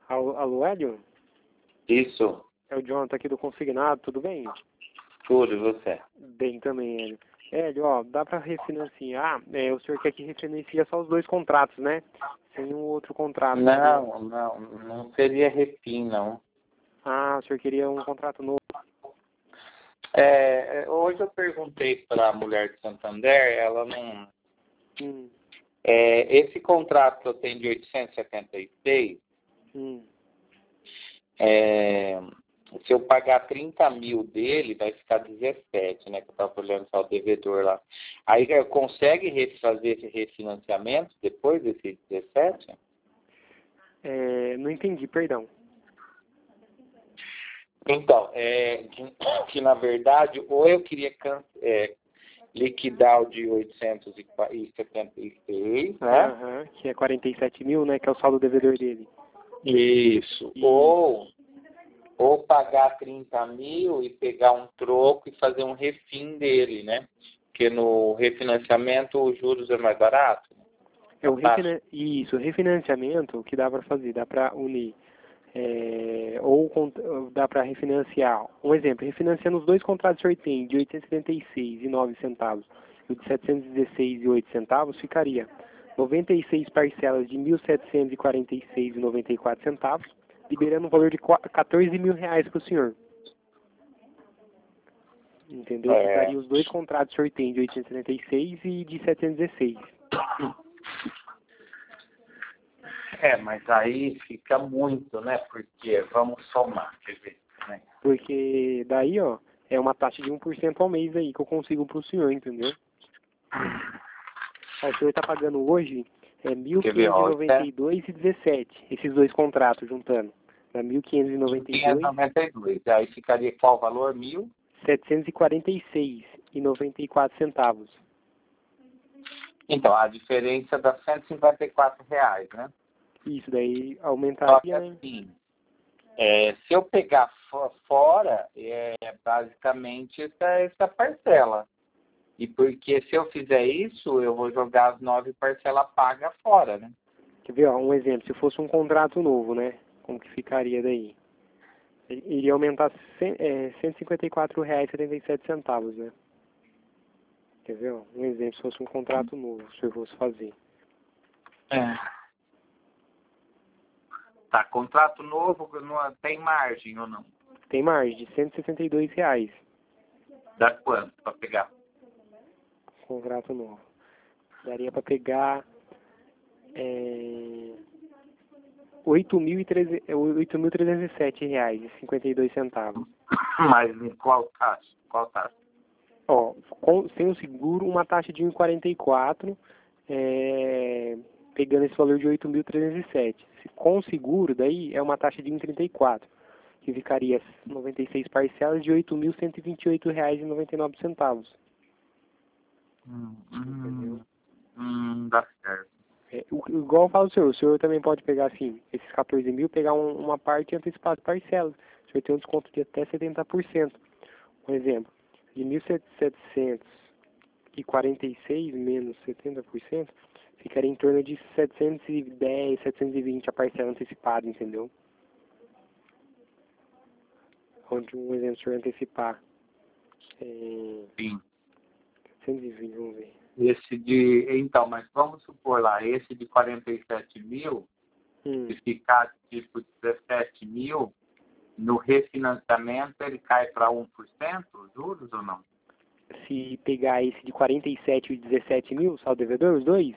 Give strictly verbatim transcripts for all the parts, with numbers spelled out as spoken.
Alô, alô, Hélio? Isso. É o Jonathan aqui do Consignado, tudo bem? Tudo, e você? Bem também, Hélio. Hélio, ó, dá para refinanciar, é, o senhor quer que refinancia só os dois contratos, né? Sem um outro contrato. Não, não, não seria refim, não. Ah, o senhor queria um contrato novo. É, hoje eu perguntei para a mulher de Santander, ela não... Hum, É, esse contrato que eu tenho de oitocentos e setenta e seis, hum. é, se eu pagar trinta mil dele, vai ficar dezessete, né? Que eu estava olhando só o devedor lá. Aí eu consegue refazer esse refinanciamento depois desse dezessete? É, não entendi, perdão. Então, é, que, que na verdade, ou eu queria can- é, liquidar o de oitocentos e setenta e seis, né? Aham, que é quarenta e sete mil, né? Que é o saldo devedor dele. Isso. E- Ou, ou pagar trinta mil e pegar um troco e fazer um refim dele, né? Porque no refinanciamento os juros é mais barato. É o A taxa. refina... Isso, o refinanciamento, o que dá para fazer? Dá para unir. É, ou cont- dá para refinanciar. Um exemplo, refinanciando os dois contratos que o senhor tem, de oitocentos e setenta e seis e nove centavos e o de setecentos e dezesseis e oito centavos, ficaria noventa e seis parcelas de mil setecentos e quarenta e seis e noventa e quatro centavos, liberando um valor de quatorze mil reais para o senhor. Entendeu? É, Ficaria os dois contratos que o senhor tem, de oitocentos e setenta e seis e de setecentos e dezesseis. é, mas aí fica muito, né? Porque vamos somar, quer ver, né? Porque daí, ó, é uma taxa de um por cento ao mês aí que eu consigo para o senhor, entendeu? Ó, o senhor está pagando hoje é mil Quer ver, quinhentos e ó, noventa e dois e dezessete, esses dois contratos juntando. Dá mil quinhentos e noventa e quinhentos e dois, noventa e dois. Aí ficaria qual valor? Mil? setecentos e quarenta e seis e noventa e quatro centavos. Então, a diferença dá cento e cinquenta e quatro reais, né? Isso daí Só que aumentaria, né? assim, é, se eu pegar fo- fora, é basicamente essa, essa parcela. E porque se eu fizer isso, eu vou jogar as nove parcelas pagas fora, né? Quer ver, ó, um exemplo, se fosse um contrato novo, né? Como que ficaria daí? Iria aumentar cem, é, cento e cinquenta e quatro reais e setenta e sete centavos, né? Quer ver, ó, um exemplo, se fosse um contrato novo, se eu fosse fazer. É. Tá, contrato novo não tem margem ou não? Tem margem de cento e sessenta e dois reais, Dá quanto para pegar? contrato novo. Daria para pegar é, oito mil trezentos e sete reais e cinquenta e dois centavos. Mas em qual taxa? Qual taxa? Ó, com, sem o seguro, uma taxa de um vírgula quarenta e quatro, é, pegando esse valor de oito mil trezentos e sete. Se com o seguro, daí é uma taxa de um vírgula trinta e quatro, que ficaria noventa e seis parcelas de oito mil cento e vinte e oito reais e noventa e nove centavos. Hum, Entendeu? hum, hum, dá certo. É, o, igual eu falo o senhor, o senhor também pode pegar assim, esses quatorze mil, pegar um, uma parte e antecipar as parcelas. O senhor tem um desconto de até setenta por cento. Um exemplo, de mil setecentos e quarenta e seis menos setenta por cento, ficaria em torno de setecentos e dez, setecentos e vinte a parcela antecipada, entendeu? Onde um exemplo, se eu antecipar é, Sim. setecentos e vinte, vamos ver. Esse de. Então, mas vamos supor lá, esse de quarenta e sete mil, Hum, se ficar tipo dezessete mil, no refinanciamento ele cai para um por cento os juros ou não? se pegar esse de quarenta e sete e dezessete mil, saldo devedor, os dois,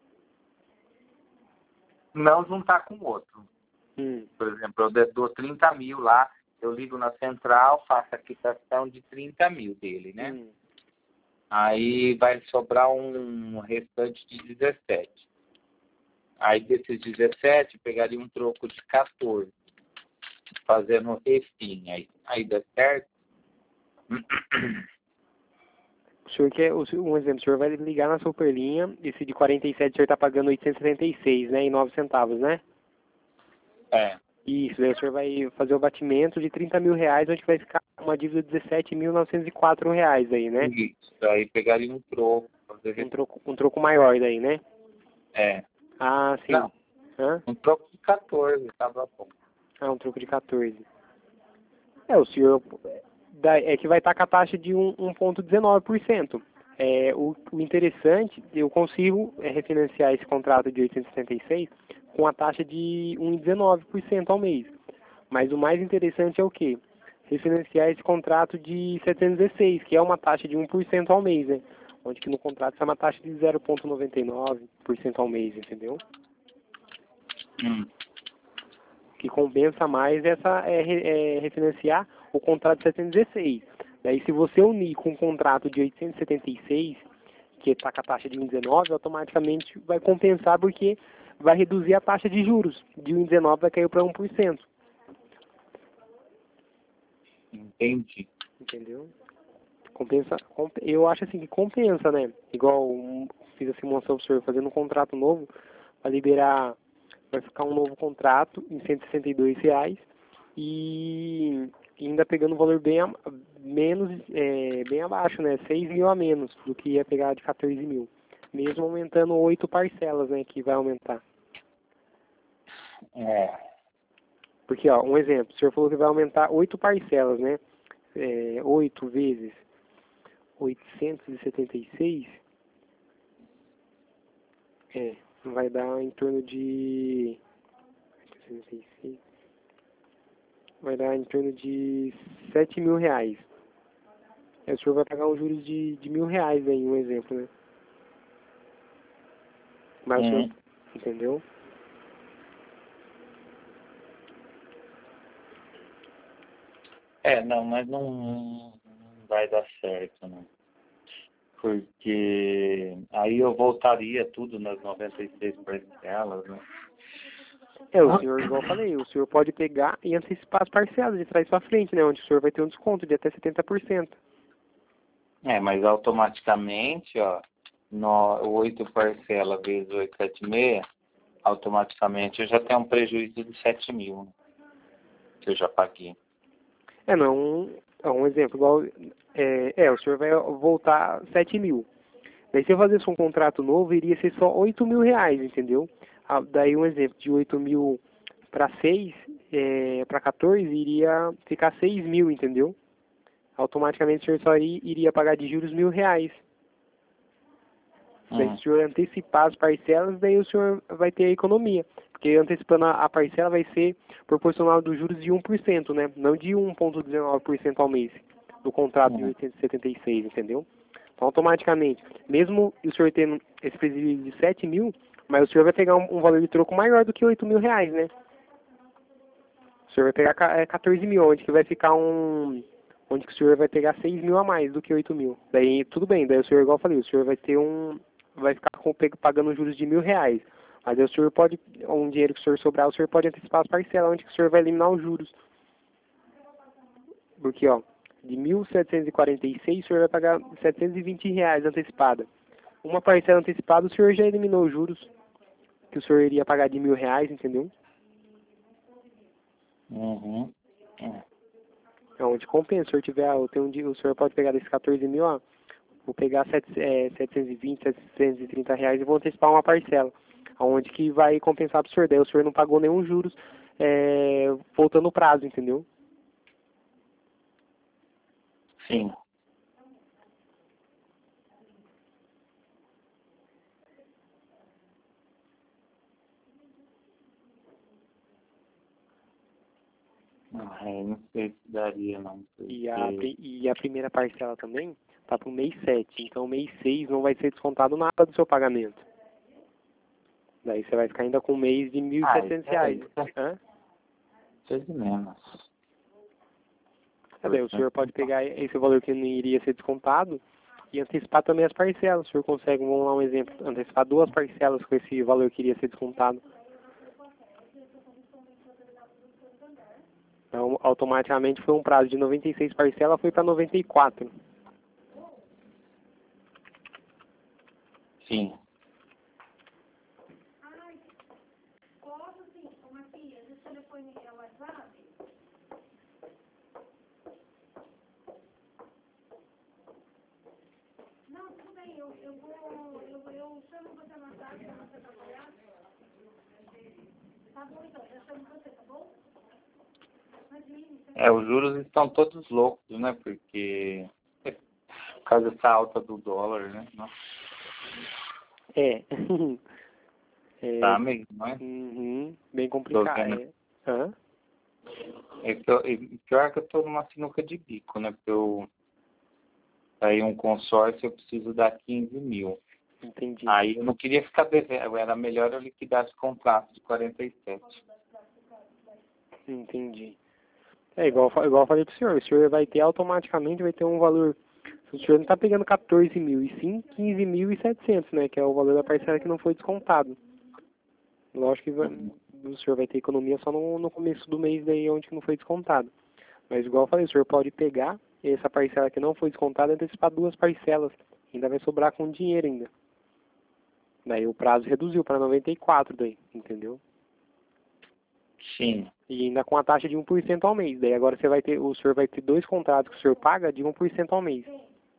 Não juntar com o outro. hum, Por exemplo, eu de- dou trinta mil lá, eu ligo na central, faço a quitação de trinta mil dele, né? hum. Aí vai sobrar um restante de dezessete. Aí desses dezessete, pegaria um troco de quatorze, fazendo refim. Aí, aí dá certo? O senhor quer, o senhor- um exemplo, o senhor vai ligar na Superlinha, esse de quarenta e sete o senhor está pagando oitocentos e setenta e seis, né, e nove centavos, né? É. Isso, aí o senhor vai fazer o batimento de trinta mil reais, onde vai ficar uma dívida de dezessete mil novecentos e quatro reais aí, né? Isso. Aí pegaria um troco. Fazer Um refim. troco, um troco maior daí, né? É. Ah, sim. Não, Hã? um troco de quatorze, tava bom. Ah, um troco de quatorze. É, o senhor da- é que vai estar com a taxa de um vírgula dezenove por cento. É, o, o interessante, eu consigo é, refinanciar esse contrato de oitocentos e setenta e seis com a taxa de um vírgula dezenove por cento ao mês. Mas o mais interessante é o quê? Refinanciar esse contrato de setecentos e dezesseis, que é uma taxa de um por cento ao mês, né? Onde que no contrato é uma taxa de zero vírgula noventa e nove por cento ao mês, entendeu? Hum. O que compensa mais essa, é, re- é refinanciar o contrato de setecentos e dezesseis. Daí, se você unir com o contrato de oitocentos e setenta e seis, que está com a taxa de um vírgula dezenove, automaticamente vai compensar porque vai reduzir a taxa de juros. De um vírgula dezenove vai cair para um por cento. Entendi. Entendeu? Compensa, comp- eu acho assim que compensa, né? Igual um, fiz a simulação pro senhor fazendo um contrato novo, para liberar, vai ficar um novo contrato em cento e sessenta e dois reais e ainda pegando um valor bem a, menos, é, bem abaixo, né? seis mil a menos do que ia pegar de quatorze mil. Mesmo aumentando oito parcelas, né? Que vai aumentar. É. Porque, ó, um exemplo, o senhor falou que vai aumentar oito parcelas, né? É, oito vezes oitocentos e setenta e seis, é, vai dar em torno de setenta e seis, vai dar em torno de sete mil reais. Aí o senhor vai pagar uns juros de, de mil reais aí, um exemplo, né? Mas o senhor, Uhum. entendeu? É, não, mas não, não vai dar certo, não. Porque aí eu voltaria tudo nas noventa e seis parcelas, né? É, o senhor, igual eu falei, o senhor pode pegar e antecipar as parcelas de trás para frente, né? Onde o senhor vai ter um desconto de até setenta por cento. É, mas automaticamente, ó, no, oito parcelas vezes oito, sete e seis, automaticamente eu já tenho um prejuízo de sete mil, né, que eu já paguei. É, não, um, é um exemplo, igual, é, é, o senhor vai voltar sete mil. Daí se eu fazesse um contrato novo, iria ser só oito mil reais, entendeu? Ah, daí um exemplo, de oito mil para seis, é, para quatorze, iria ficar seis mil, entendeu? Automaticamente o senhor só iria, iria pagar de juros mil reais. Daí se Hum, o senhor antecipar as parcelas, daí o senhor vai ter a economia. Porque antecipando a, a parcela vai ser proporcional dos juros de um por cento, né? Não de um vírgula dezenove por cento ao mês do contrato de hum, oitocentos e setenta e seis, entendeu? Então, automaticamente, mesmo o senhor tendo esse prejuízo de sete mil, mas o senhor vai pegar um, um valor de troco maior do que oito mil reais, né? O senhor vai pegar ca- é, quatorze mil, onde que vai ficar um... Onde que o senhor vai pegar seis mil a mais do que oito mil. Daí, tudo bem, daí o senhor, igual eu falei, o senhor vai ter um... Vai ficar com, pagando juros de mil reais. Mas aí o senhor pode, um dinheiro que o senhor sobrar, o senhor pode antecipar as parcelas, onde que o senhor vai eliminar os juros. Porque, ó, de mil setecentos e quarenta e seis, o senhor vai pagar setecentos e vinte reais antecipada. Uma parcela antecipada, o senhor já eliminou os juros que o senhor iria pagar de mil reais, entendeu? uhum, é, É onde compensa. Se o senhor tiver, ah, tem um dia, o senhor pode pegar desses quatorze mil, ó, vou pegar sete, é, setecentos e vinte, setecentos e trinta reais e vou antecipar uma parcela. Onde que vai compensar pro senhor. Daí o senhor não pagou nenhum juros, é, voltando o prazo, entendeu? sim. Ah, eu não sei se daria, não, E a, porque... pri- e a primeira parcela também tá pro mês sete. Então mês seis não vai ser descontado nada do seu pagamento. Daí você vai ficar ainda com um mês de mil e Ah, isso setecentos é, reais. isso é Hã? isso é de menos. É, daí o senhor pode pegar esse valor que não iria ser descontado e antecipar também as parcelas. O senhor consegue, vamos lá um exemplo, antecipar duas parcelas com esse valor que iria ser descontado. Então, automaticamente foi um prazo de noventa e seis parcelas, foi para noventa e quatro. Sim. É, os juros estão todos loucos, né? Porque por causa dessa alta do dólar, né? Nossa. É. é. Tá mesmo, não é? Uhum, bem Tô complicado. vendo. É. Hã? É que eu, e pior que eu tô numa sinuca de bico, né? Porque eu, aí um consórcio eu preciso dar quinze mil. Entendi. Aí eu não queria ficar devendo, era melhor eu liquidar esse contrato de quarenta e sete. Entendi. É igual, eu fa- igual eu falei pro senhor, o senhor vai ter automaticamente, vai ter um valor. O senhor não está pegando quatorze mil, e sim quinze mil e setecentos, né? Que é o valor da parcela que não foi descontado. Lógico que vai, o senhor vai ter economia só no, no começo do mês daí onde que não foi descontado. Mas igual eu falei, o senhor pode pegar essa parcela que não foi descontada e antecipar duas parcelas. Ainda vai sobrar com dinheiro ainda. Daí o prazo reduziu para noventa e quatro daí, entendeu? Sim. E ainda com a taxa de um por cento ao mês. Daí agora você vai ter, o senhor vai ter dois contratos que o senhor paga de um por cento ao mês.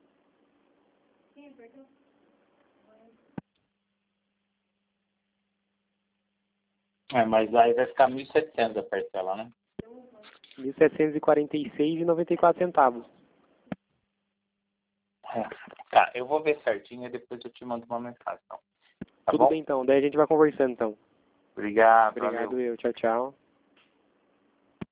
É, mas aí vai ficar mil e setecentos a parcela, né? mil setecentos e quarenta e seis reais e noventa e quatro centavos. É. Tá, eu vou ver certinho e depois eu te mando uma mensagem. Então. Tá Tudo bom? bem então, daí a gente vai conversando então. Obrigado, Obrigado valeu. eu, tchau, tchau.